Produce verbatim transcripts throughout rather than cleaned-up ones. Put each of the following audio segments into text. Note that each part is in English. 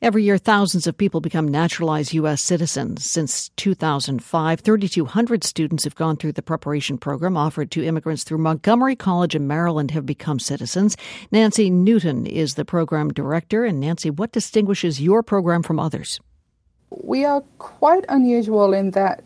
Every year, thousands of people become naturalized U S citizens. Since two thousand five, three thousand two hundred students who've gone through the preparation program offered to immigrants through Montgomery College in Maryland have become citizens. Nancy Newton is the program director. And Nancy, what distinguishes your program from others? We are quite unusual in that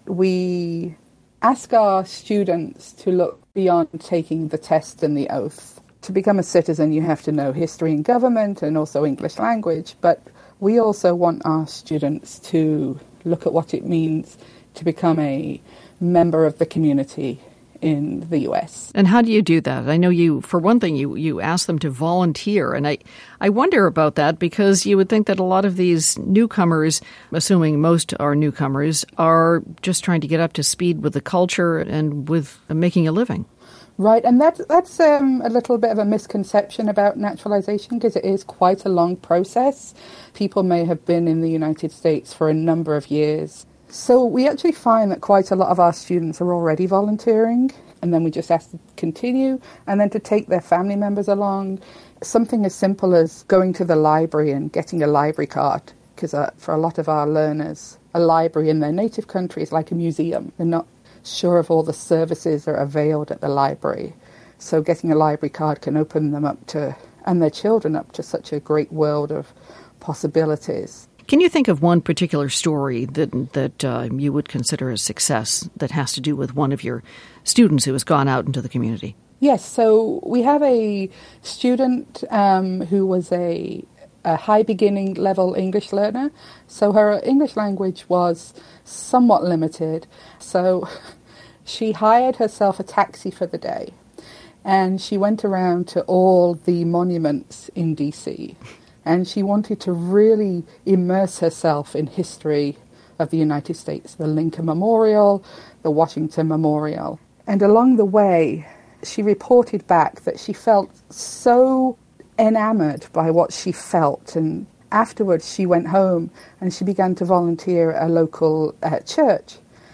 we ask our students to look beyond taking the test and the oath. To become a citizen, you have to know history and government and also English language, but we also want our students to look at what it means to become a member of the community in the U S. And how do you do that? I know you, for one thing, you, you ask them to volunteer. And I, I wonder about that because you would think that a lot of these newcomers, assuming most are newcomers, are just trying to get up to speed with the culture and with making a living. Right, and that, that's um, a little bit of a misconception about naturalization because it is quite a long process. People may have been in the United States for a number of years. So we actually find that quite a lot of our students are already volunteering, and then we just ask them to continue and then to take their family members along. Something as simple as going to the library and getting a library card, because uh, for a lot of our learners, a library in their native country is like a museum. They're not sure of all the services that are availed at the library. So getting a library card can open them up to, and their children up to such a great world of possibilities. Can you think of one particular story that that uh, you would consider a success that has to do with one of your students who has gone out into the community? Yes, so we have a student um, who was a, a high beginning level English learner. So her English language was somewhat limited. So she hired herself a taxi for the day and she went around to all the monuments in D C and she wanted to really immerse herself in history of the United States, the Lincoln Memorial, the Washington Memorial. And along the way, she reported back that she felt so enamored by what she felt. And afterwards, she went home and she began to volunteer at a local uh, church.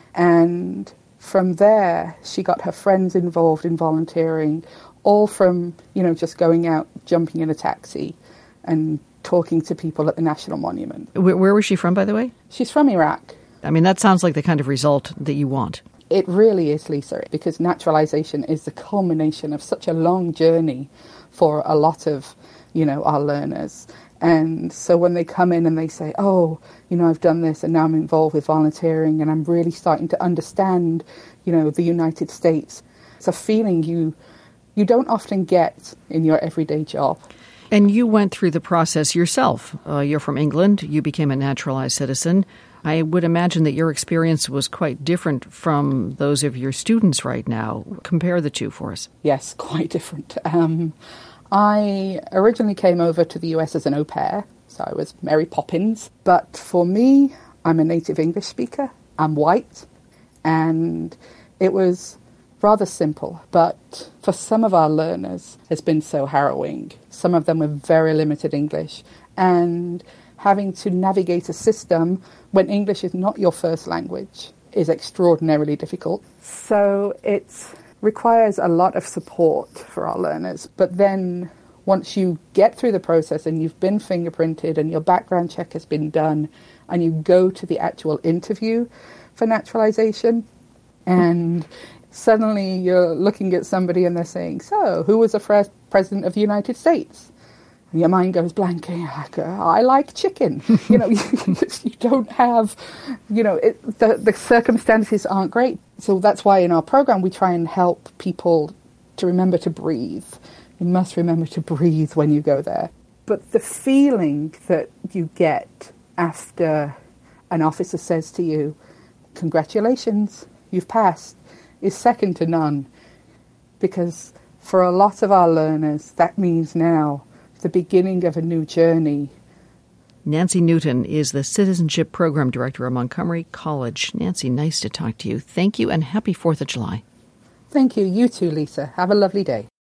And from there, she got her friends involved in volunteering, all from, you know, just going out, jumping in a taxi and talking to people at the National Monument. Where, where was she from, by the way? She's from Iraq. I mean, that sounds like the kind of result that you want. It really is, Lisa, because naturalization is the culmination of such a long journey for a lot of, you know, our learners. And so when they come in and they say, oh, you know, I've done this and now I'm involved with volunteering and I'm really starting to understand, you know, the United States, it's a feeling you you don't often get in your everyday job. And you went through the process yourself. Uh, you're from England. You became a naturalized citizen. I would imagine that your experience was quite different from those of your students right now. Compare the two for us. Yes, quite different. Um, I originally came over to the U S as an au pair, so I was Mary Poppins. But for me, I'm a native English speaker. I'm white, and it was rather simple. But for some of our learners, it's been so harrowing. Some of them with very limited English, and having to navigate a system when English is not your first language is extraordinarily difficult. So it requires a lot of support for our learners. But then once you get through the process and you've been fingerprinted and your background check has been done and you go to the actual interview for naturalization and suddenly you're looking at somebody and they're saying, so who was the first president of the United States? And your mind goes blank. And you're like, I like chicken. You know, you, you don't have, you know, it, the, the circumstances aren't great. So that's why in our program we try and help people to remember to breathe. You must remember to breathe when you go there. But the feeling that you get after an officer says to you, congratulations, you've passed, is second to none. Because for a lot of our learners, that means now the beginning of a new journey. Nancy Newton is the Citizenship Program Director at Montgomery College. Nancy, nice to talk to you. Thank you and happy fourth of July. Thank you. You too, Lisa. Have a lovely day.